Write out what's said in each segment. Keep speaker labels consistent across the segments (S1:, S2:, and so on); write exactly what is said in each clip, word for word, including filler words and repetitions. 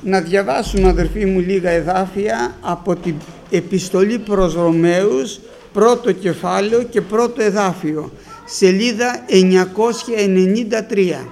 S1: να διαβάσουμε, αδερφοί μου, λίγα εδάφια από την επιστολή προς Ρωμαίους, πρώτο κεφάλαιο και πρώτο εδάφιο, σελίδα εννιακόσια ενενήντα τρία.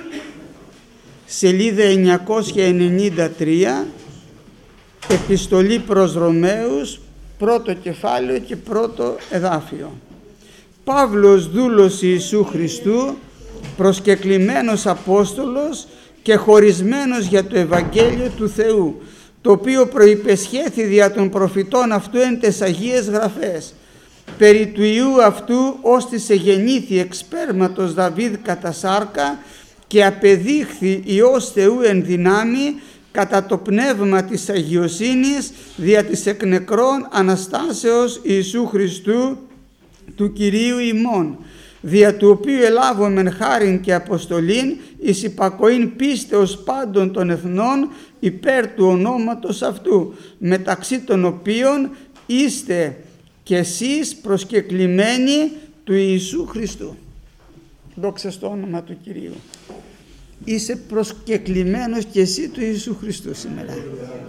S1: Σελίδα εννιακόσια ενενήντα τρία, επιστολή προς Ρωμαίους, πρώτο κεφάλαιο και πρώτο εδάφιο. Παύλος, δούλος Ιησού Χριστού, προσκεκλημένος Απόστολος και χωρισμένος για το Ευαγγέλιο του Θεού, το οποίο προϋπεσχέθη δια των προφητών αυτού εν τες Αγίες Γραφές, περί του Ιού αυτού ώστις εγεννήθη εξ σπέρματος Δαβίδ κατά σάρκα και απεδείχθη Υιός Θεού εν δυνάμει κατά το πνεύμα της αγιοσύνης δια της εκ νεκρών Αναστάσεως Ιησού Χριστού του Κυρίου ημών, δια του οποίου ελάβομεν χάριν και αποστολήν εις υπακοήν πίστεως πάντων των εθνών υπέρ του ονόματος αυτού, μεταξύ των οποίων είστε και εσείς προσκεκλημένοι του Ιησού Χριστού. Δόξα στο όνομα του Κυρίου. Είσαι προσκεκλημένος και εσύ του Ιησού Χριστού σήμερα.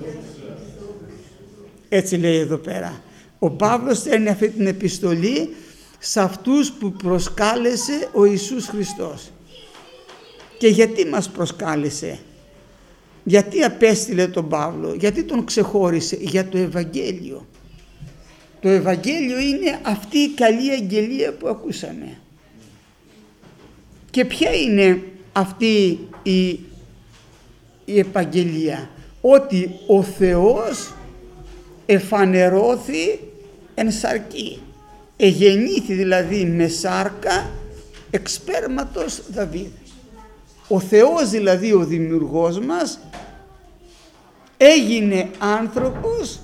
S1: Έτσι λέει εδώ πέρα. Ο Παύλος στέλνει αυτή την επιστολή σε αυτούς που προσκάλεσε ο Ιησούς Χριστός. Και γιατί μας προσκάλεσε? Γιατί απέστειλε τον Παύλο? Γιατί τον ξεχώρισε? Για το Ευαγγέλιο. Το Ευαγγέλιο είναι αυτή η καλή αγγελία που ακούσαμε. Και ποια είναι αυτή η, η επαγγελία? Ότι ο Θεός εφανερώθη εν σαρκή. Εγεννήθη δηλαδή με σάρκα εξ σπέρματος Δαβίδ. Ο Θεός δηλαδή, ο δημιουργός μας, έγινε άνθρωπος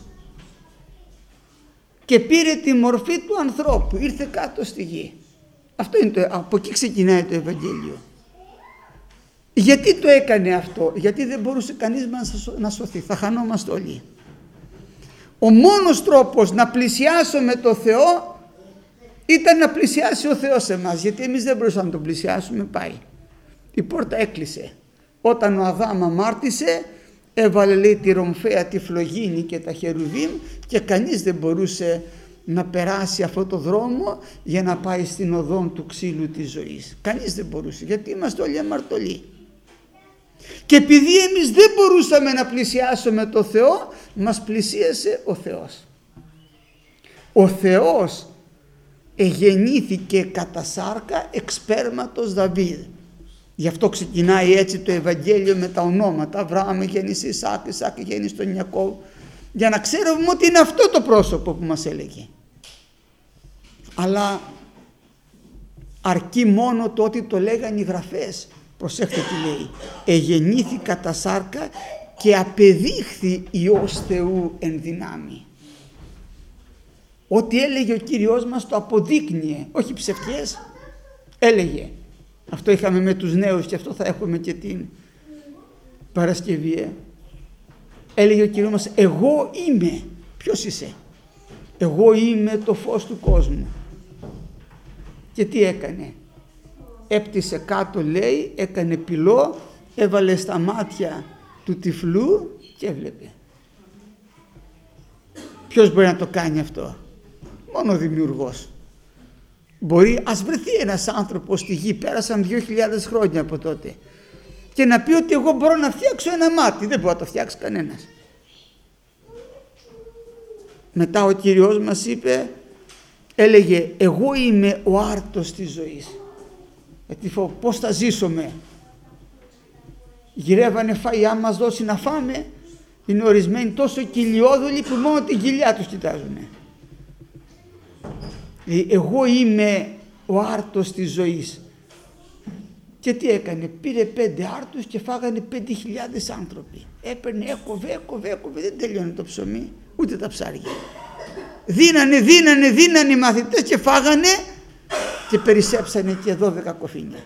S1: και πήρε τη μορφή του ανθρώπου, ήρθε κάτω στη γη. Αυτό είναι το, από εκεί ξεκινάει το Ευαγγέλιο. Γιατί το έκανε αυτό? Γιατί δεν μπορούσε κανείς να σωθεί, θα χανόμαστε όλοι. Ο μόνος τρόπος να πλησιάσουμε το Θεό ήταν να πλησιάσει ο Θεός σε εμάς, γιατί εμείς δεν μπορούσαμε να τον πλησιάσουμε, πάει. Η πόρτα έκλεισε. Όταν ο Αδάμ αμάρτησε, έβαλε, λέει, τη ρομφαία, τη φλογίνη και τα χερουβίμ και κανείς δεν μπορούσε να περάσει αυτό το δρόμο για να πάει στην οδόν του ξύλου της ζωής. Κανείς δεν μπορούσε, γιατί είμαστε όλοι αμαρτωλοί. Και επειδή εμείς δεν μπορούσαμε να πλησιάσουμε το Θεό, μας πλησίασε ο Θεός. Ο Θεός εγεννήθηκε κατά σάρκα εξ σπέρματος Δαβίδ. Γι' αυτό ξεκινάει έτσι το Ευαγγέλιο με τα ονόματα. Αβραάμ γέννησε Ισάκ, Ισάκ γέννησε τον Ιακώβ, για να ξέρουμε ότι είναι αυτό το πρόσωπο που μας έλεγε. Αλλά αρκεί μόνο το ότι το λέγανε οι Γραφές. Προσέχτε τι λέει. Εγεννήθη κατά σάρκα και απεδείχθη Υιός Θεού εν δυνάμει. Ό,τι έλεγε ο Κύριος μας το αποδείκνυε, όχι ψευτιές, έλεγε. Αυτό είχαμε με τους νέους και αυτό θα έχουμε και την Παρασκευή. Ε. Έλεγε ο Κύριος μας, εγώ είμαι. Ποιος είσαι? Εγώ είμαι το φως του κόσμου. Και τι έκανε? Έπτυσε κάτω, λέει, έκανε πυλό, έβαλε στα μάτια του τυφλού και έβλεπε. Ποιος μπορεί να το κάνει αυτό? Μόνο ο δημιουργός. Μπορεί, ας βρεθεί ένας άνθρωπος στη γη, πέρασαν δύο χιλιάδες χρόνια από τότε, και να πει ότι εγώ μπορώ να φτιάξω ένα μάτι. Δεν μπορεί να το φτιάξει κανένας. Μετά ο Κύριος μας είπε, έλεγε, εγώ είμαι ο άρτος της ζωής. Γιατί πώς θα ζήσουμε? Γυρεύανε φαΐ, αν μας δώσει να φάμε, είναι ορισμένοι τόσο κοιλιόδουλοι που μόνο τη κοιλιά τους κοιτάζουν. Εγώ είμαι ο άρτος της ζωής. Και τι έκανε? Πήρε πέντε άρτους και φάγανε πέντε χιλιάδες άνθρωποι. Έπαιρνε, έκοβε, έκοβε, έκοβε, δεν τελειώνε το ψωμί, ούτε τα ψάρια. Δίνανε, δίνανε, δίνανε οι μαθητές και φάγανε και περισσέψανε και δώδεκα κοφίνια.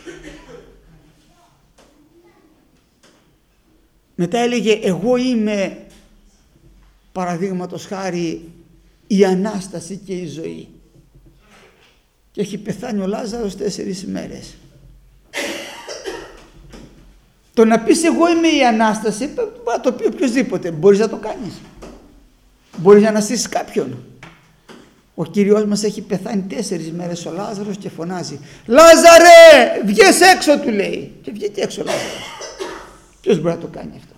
S1: Μετά έλεγε, εγώ είμαι, παραδείγματος χάρη, η Ανάσταση και η ζωή. Και έχει πεθάνει ο Λάζαρος τέσσερις μέρες. Το να πεις εγώ είμαι η Ανάσταση, μπορεί να το πει οποιοσδήποτε. Μπορείς να το κάνεις. Μπορείς να αναστήσεις κάποιον. Ο Κύριος μας έχει πεθάνει τέσσερις μέρες ο Λάζαρος και φωνάζει, Λάζαρε, βγες έξω, του λέει. Και βγήκε έξω ο Λάζαρος. Ποιος μπορεί να το κάνει αυτό?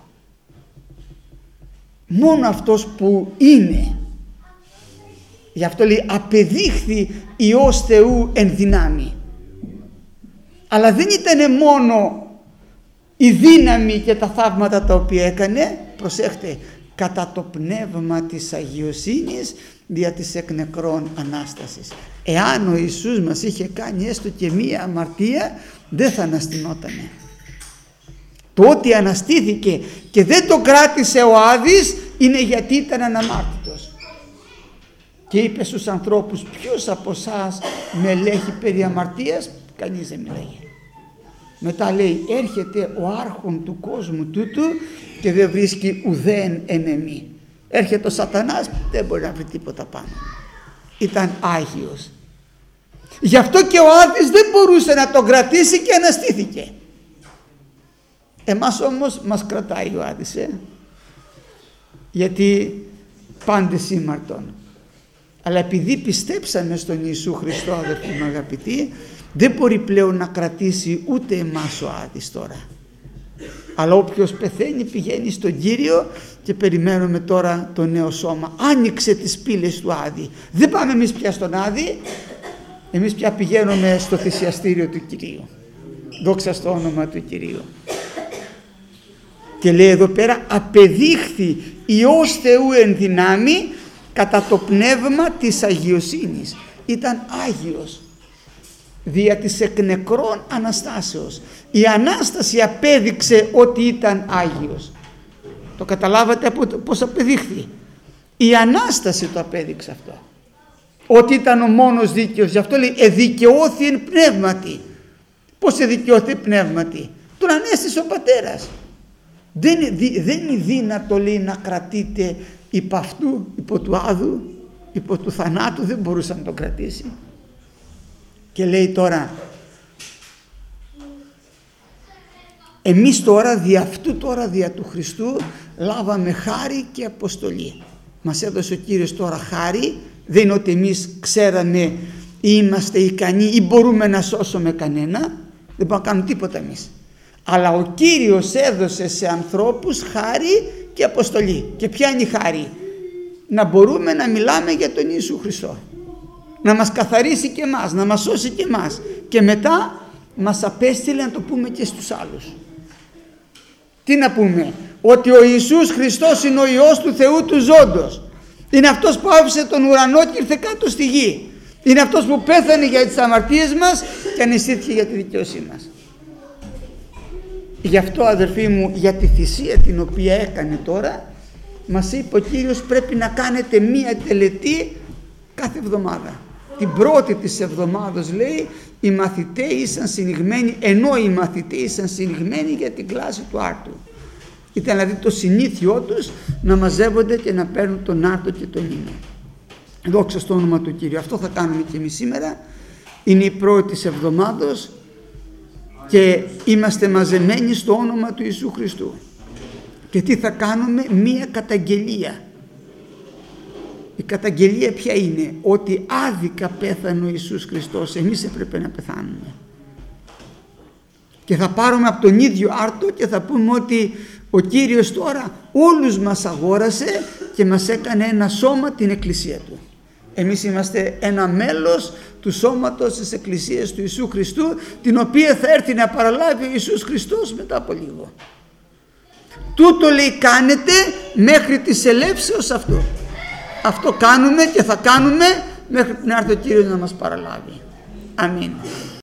S1: Μόνο αυτός που είναι. Γι' αυτό λέει απεδείχθη Υιός Θεού εν δυνάμει. Αλλά δεν ήταν μόνο η δύναμη και τα θαύματα τα οποία έκανε, προσέχτε, κατά το πνεύμα της αγιοσύνης δια της εκ νεκρών Ανάστασης. Εάν ο Ιησούς μας είχε κάνει έστω και μία αμαρτία, δεν θα αναστηνότανε. Το ότι αναστήθηκε και δεν το κράτησε ο Άδης είναι γιατί ήταν αναμάρτητος. Και είπε στους ανθρώπους, ποιος από εσάς με ελέγχει περί αμαρτίας? Κανείς δεν μιλάει. Μετά λέει, έρχεται ο άρχον του κόσμου τούτου και δεν βρίσκει ουδέν εν εμή. Έρχεται ο σατανάς, δεν μπορεί να βρει τίποτα πάνω. Ήταν Άγιος. Γι' αυτό και ο Άδης δεν μπορούσε να τον κρατήσει και αναστήθηκε. Εμάς όμως μας κρατάει ο Άδης, ε? γιατί πάντες ήμαρτον. Αλλά επειδή πιστέψαμε στον Ιησού Χριστό, αδερφοί μου αγαπητοί, δεν μπορεί πλέον να κρατήσει ούτε εμάς ο Άδης τώρα. Αλλά όποιος πεθαίνει πηγαίνει στον Κύριο και περιμένουμε τώρα το νέο σώμα. Άνοιξε τις πύλες του Άδη. Δεν πάμε εμείς πια στον Άδη, εμείς πια πηγαίνουμε στο θυσιαστήριο του Κυρίου. Δόξα στο όνομα του Κυρίου. Και λέει εδώ πέρα, απεδείχθη Υιός Θεού εν δυνάμει κατά το πνεύμα της αγιοσύνης. Ήταν Άγιος δια της εκ νεκρών Αναστάσεως. Η Ανάσταση απέδειξε ότι ήταν Άγιος. Το καταλάβατε πώς απεδείχθη? Η Ανάσταση το απέδειξε αυτό. Ότι ήταν ο μόνος δίκαιος. Γι' αυτό λέει εδικαιώθη εν πνεύματι. Πώς εδικαιώθη πνεύματι? Τον ανέστησε ο Πατέρας. Δεν, δεν είναι δύνατο, λέει, να κρατείτε υπό αυτού, υπό του Άδου, υπό του θανάτου. Δεν μπορούσε να τον κρατήσει. Και λέει τώρα, εμείς τώρα δι' αυτού τώρα δια του Χριστού λάβαμε χάρη και αποστολή. Μας έδωσε ο Κύριος τώρα χάρη. Δεν είναι ότι εμείς ξέραμε ή είμαστε ικανοί ή μπορούμε να σώσουμε κανένα. Δεν μπορούμε να κάνουμε τίποτα εμείς. Αλλά ο Κύριος έδωσε σε ανθρώπους χάρη και αποστολή. Και ποια είναι η χάρη? Να μπορούμε να μιλάμε για τον Ιησού Χριστό. Να μας καθαρίσει και εμάς, να μας σώσει και εμάς. Και μετά μας απέστειλε να το πούμε και στους άλλους. Τι να πούμε? Ότι ο Ιησούς Χριστός είναι ο Υιός του Θεού του ζώντος. Είναι αυτός που άφησε τον ουρανό και ήρθε κάτω στη γη. Είναι αυτός που πέθανε για τις αμαρτίες μας και αναισθήθηκε για τη δικαίωσή μας. Γι' αυτό, αδερφοί μου, για τη θυσία την οποία έκανε τώρα, μας είπε ο Κύριος, πρέπει να κάνετε μία τελετή κάθε εβδομάδα. Την πρώτη της εβδομάδος, λέει, οι μαθητές ήσαν συνηγμένοι, ενώ οι μαθητές ήσαν συνηγμένοι για την κλάση του άρτου. Ήταν δηλαδή το συνήθιό τους να μαζεύονται και να παίρνουν τον άρτο και τον ίνο. Δόξα στο όνομα του Κύριου. Αυτό θα κάνουμε και εμείς σήμερα. Είναι η πρώτη της εβδομάδος και είμαστε μαζεμένοι στο όνομα του Ιησού Χριστού. Και τι θα κάνουμε? Μία καταγγελία. Η καταγγελία ποια είναι? Ότι άδικα πέθανε ο Ιησούς Χριστός. Εμείς έπρεπε να πεθάνουμε. Και θα πάρουμε από τον ίδιο άρτο και θα πούμε ότι ο Κύριος τώρα όλους μας αγόρασε και μας έκανε ένα σώμα, την Εκκλησία Του. Εμείς είμαστε ένα μέλος του σώματος της Εκκλησίας του Ιησού Χριστού, την οποία θα έρθει να παραλάβει ο Ιησούς Χριστός μετά από λίγο. Τούτο, λέει, κάνετε μέχρι της ελεύσεως αυτού. Αυτό κάνουμε και θα κάνουμε μέχρι να έρθει ο Κύριος να μας παραλάβει. Αμήν.